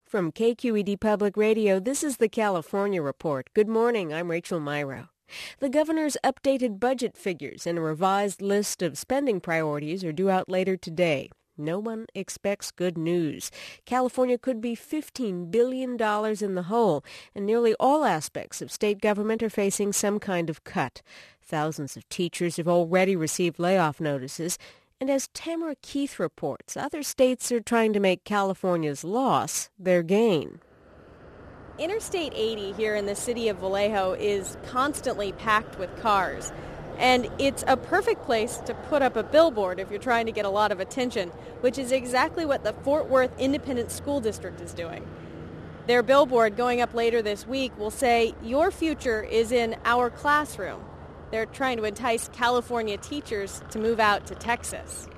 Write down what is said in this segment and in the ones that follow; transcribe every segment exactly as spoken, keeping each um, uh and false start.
From K Q E D Public Radio, this is the California Report. Good morning, I'm Rachel Myrow. The governor's updated budget figures and a revised list of spending priorities are due out later today. No one expects good news. California could be fifteen billion dollars in the hole, and nearly all aspects of state government are facing some kind of cut. Thousands of teachers have already received layoff notices. And as Tamara Keith reports, other states are trying to make California's loss their gain. Interstate eighty here in the city of Vallejo is constantly packed with cars. And it's a perfect place to put up a billboard if you're trying to get a lot of attention, which is exactly what the Fort Worth Independent School District is doing. Their billboard going up later this week will say, "Your future is in our classroom." They're trying to entice California teachers to move out to Texas.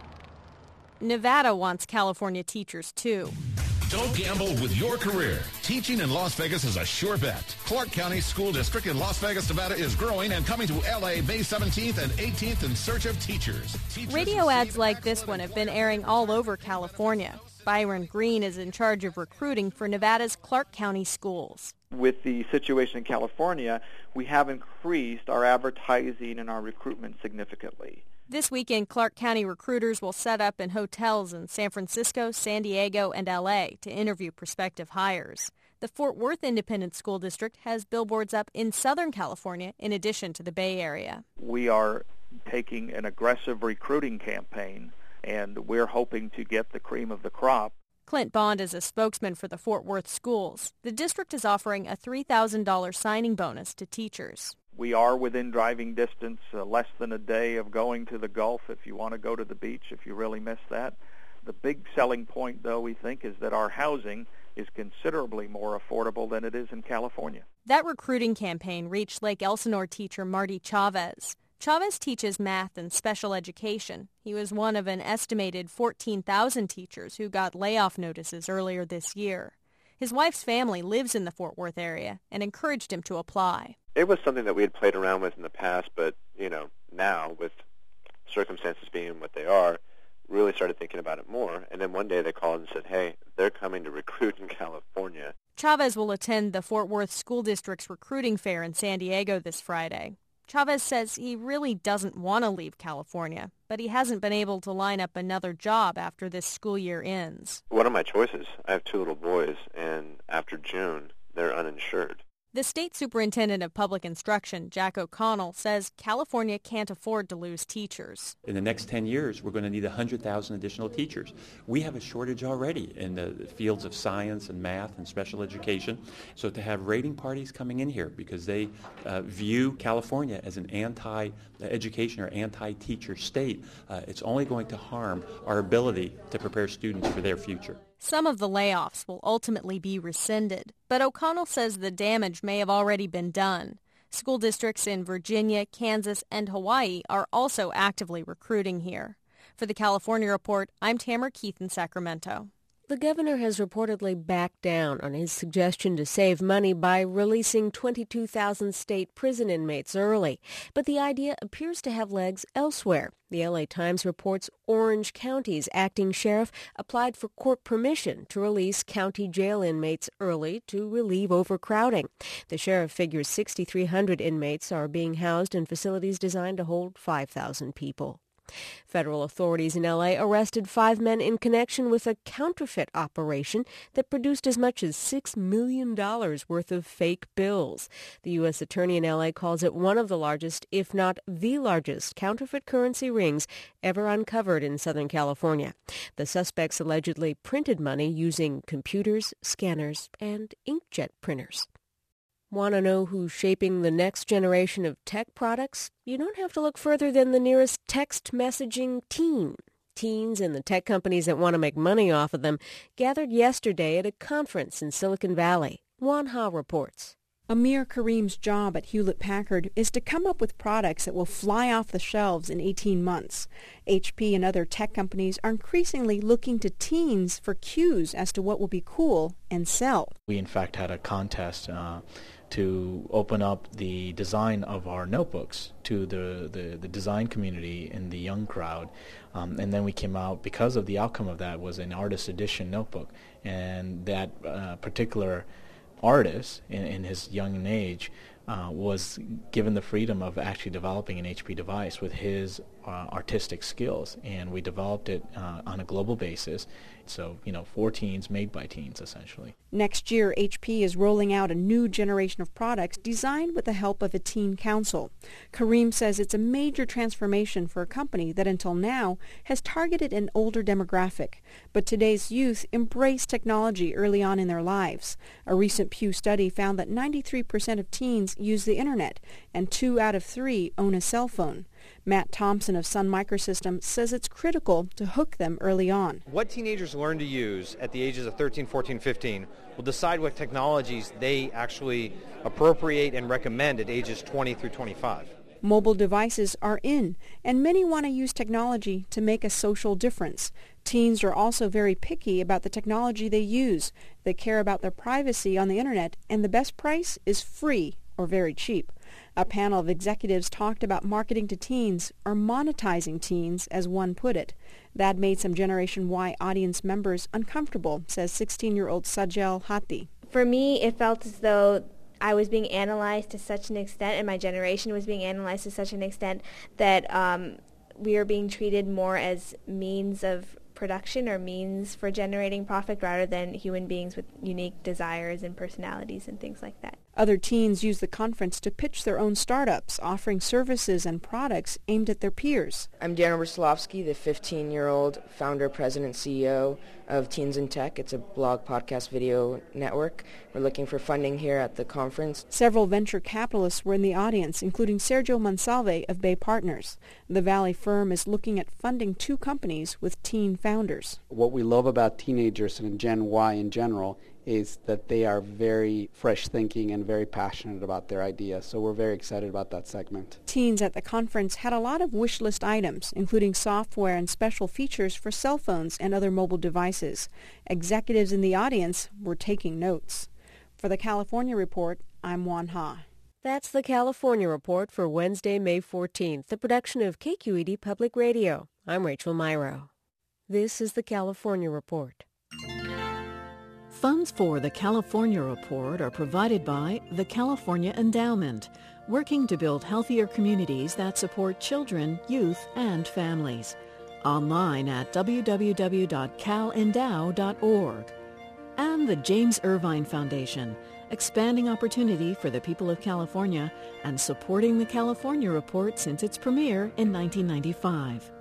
Nevada wants California teachers, too. Don't gamble with your career. Teaching in Las Vegas is a sure bet. Clark County School District in Las Vegas, Nevada is growing and coming to L A May seventeenth and eighteenth in search of teachers. teachers Radio ads like this one have been airing all over California. Byron Green is in charge of recruiting for Nevada's Clark County schools. With the situation in California, we have increased our advertising and our recruitment significantly. This weekend, Clark County recruiters will set up in hotels in San Francisco, San Diego, and L A to interview prospective hires. The Fort Worth Independent School District has billboards up in Southern California in addition to the Bay Area. We are taking an aggressive recruiting campaign, and we're hoping to get the cream of the crop. Clint Bond is a spokesman for the Fort Worth schools. The district is offering a three thousand dollars signing bonus to teachers. We are within driving distance, uh, less than a day of going to the Gulf if you want to go to the beach, if you really miss that. The big selling point, though, we think, is that our housing is considerably more affordable than it is in California. That recruiting campaign reached Lake Elsinore teacher Marty Chavez. Chavez teaches math and special education. He was one of an estimated fourteen thousand teachers who got layoff notices earlier this year. His wife's family lives in the Fort Worth area and encouraged him to apply. It was something that we had played around with in the past, but, you know, now with circumstances being what they are, really started thinking about it more. And then one day they called and said, hey, they're coming to recruit in California. Chavez will attend the Fort Worth School District's recruiting fair in San Diego this Friday. Chavez says he really doesn't want to leave California, but he hasn't been able to line up another job after this school year ends. What are my choices? I have two little boys, and after June, they're uninsured. The state superintendent of public instruction, Jack O'Connell, says California can't afford to lose teachers. In the next ten years, we're going to need one hundred thousand additional teachers. We have a shortage already in the fields of science and math and special education. So to have raiding parties coming in here because they uh, view California as an anti-education or anti-teacher state, uh, it's only going to harm our ability to prepare students for their future. Some of the layoffs will ultimately be rescinded, but O'Connell says the damage may have already been done. School districts in Virginia, Kansas, and Hawaii are also actively recruiting here. For the California Report, I'm Tamara Keith in Sacramento. The governor has reportedly backed down on his suggestion to save money by releasing twenty-two thousand state prison inmates early. But the idea appears to have legs elsewhere. The L A Times reports Orange County's acting sheriff applied for court permission to release county jail inmates early to relieve overcrowding. The sheriff figures six thousand three hundred inmates are being housed in facilities designed to hold five thousand people. Federal authorities in L A arrested five men in connection with a counterfeit operation that produced as much as six million dollars worth of fake bills. The U S attorney in L A calls it one of the largest, if not the largest, counterfeit currency rings ever uncovered in Southern California. The suspects allegedly printed money using computers, scanners, and inkjet printers. Want to know who's shaping the next generation of tech products? You don't have to look further than the nearest text messaging teen. Teens and the tech companies that want to make money off of them gathered yesterday at a conference in Silicon Valley. Juan Ha reports. Amir Karim's job at Hewlett-Packard is to come up with products that will fly off the shelves in eighteen months. H P and other tech companies are increasingly looking to teens for cues as to what will be cool and sell. We in fact had a contest uh, to open up the design of our notebooks to the, the, the design community in the young crowd. Um, and then we came out, because of the outcome of that, was an artist edition notebook. And that uh, particular artist in, in his young age uh, was given the freedom of actually developing an H P device with his uh, artistic skills, and we developed it uh, on a global basis. So, you know, for teens, made by teens, essentially. Next year, H P is rolling out a new generation of products designed with the help of a teen council. Karim says it's a major transformation for a company that until now has targeted an older demographic. But today's youth embrace technology early on in their lives. A recent Pew study found that ninety-three percent of teens use the internet, and two out of three own a cell phone. Matt Thompson of Sun Microsystems says it's critical to hook them early on. What teenagers learn to use at the ages of thirteen, fourteen, fifteen will decide what technologies they actually appropriate and recommend at ages twenty through twenty-five. Mobile devices are in, and many want to use technology to make a social difference. Teens are also very picky about the technology they use. They care about their privacy on the internet, and the best price is free or very cheap. A panel of executives talked about marketing to teens, or monetizing teens, as one put it. That made some Generation Y audience members uncomfortable, says sixteen-year-old Sajel Hati. For me, it felt as though I was being analyzed to such an extent, and my generation was being analyzed to such an extent that um, we were being treated more as means of production or means for generating profit rather than human beings with unique desires and personalities and things like that. Other teens use the conference to pitch their own startups, offering services and products aimed at their peers. I'm Daniel Bruslovsky, the fifteen-year-old founder, president, C E O of Teens in Tech. It's a blog, podcast, video network. We're looking for funding here at the conference. Several venture capitalists were in the audience, including Sergio Monsalve of Bay Partners. The Valley firm is looking at funding two companies with teen founders. What we love about teenagers and Gen Y in general is that they are very fresh thinking and very passionate about their ideas. So we're very excited about that segment. Teens at the conference had a lot of wish list items, including software and special features for cell phones and other mobile devices. Executives in the audience were taking notes. For the California Report, I'm Juan Ha. That's the California Report for Wednesday, May fourteenth, the production of K Q E D Public Radio. I'm Rachel Myrow. This is the California Report. Funds for the California Report are provided by the California Endowment, working to build healthier communities that support children, youth, and families. Online at w w w dot cal endow dot org. And the James Irvine Foundation, expanding opportunity for the people of California and supporting the California Report since its premiere in nineteen ninety-five.